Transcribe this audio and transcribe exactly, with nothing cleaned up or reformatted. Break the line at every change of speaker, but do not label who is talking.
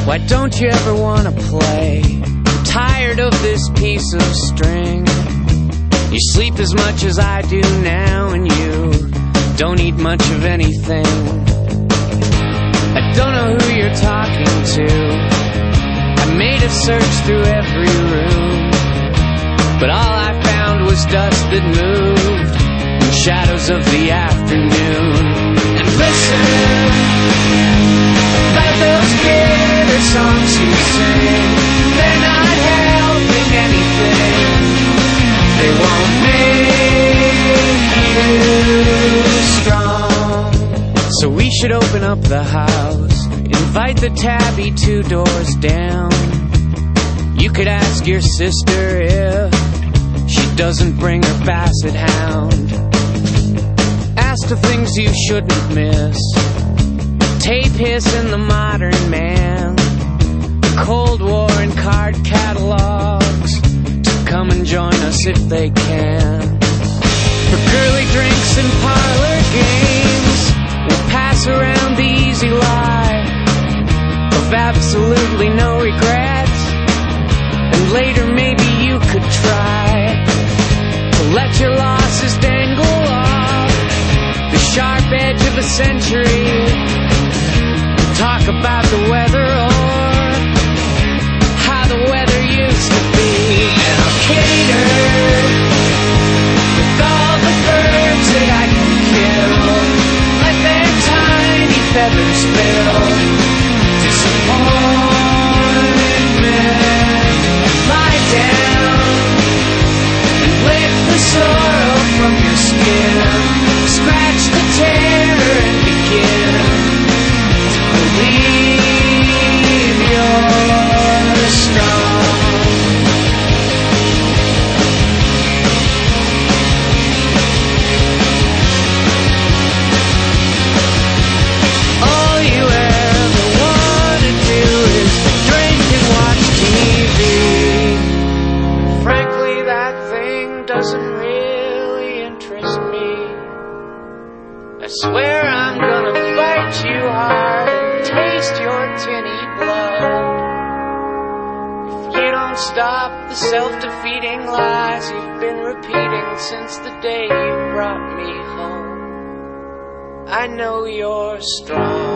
Why don't you ever wanna play? I'm tired of this piece of string. You sleep as much as I do now, and you don't eat much of anything. I don't know who you're talking to. I made a search through every room, but all I found was dust that moved in shadows of the afternoon. And listen, about those bitter songs you sing, they're not helping anything. They won't make you strong. So we should open up the house, invite the tabby two doors down. You could ask your sister if she doesn't bring her basset hound. Ask the things you shouldn't miss. Tape hiss in the modern man, the Cold War and card catalogs, to come and join us if they can. For girly drinks and parlor games, we'll pass around the easy lie of absolutely no regrets. And later maybe you could try to let your losses dangle off the sharp edge of a century. Talk about the weather or how the weather used to be. And I'll cater with all the birds that I can kill, let their tiny feathers fill disappointment. Lie down and lift the sorrow from your skin. Scratch the terror and begin. Believe you're strong. All you ever want to do is drink and watch T V. Frankly, that thing doesn't really interest me. I swear I'm gonna fight you hard, taste your tinny blood. If you don't stop the self-defeating lies you've been repeating since the day you brought me home, I know you're strong.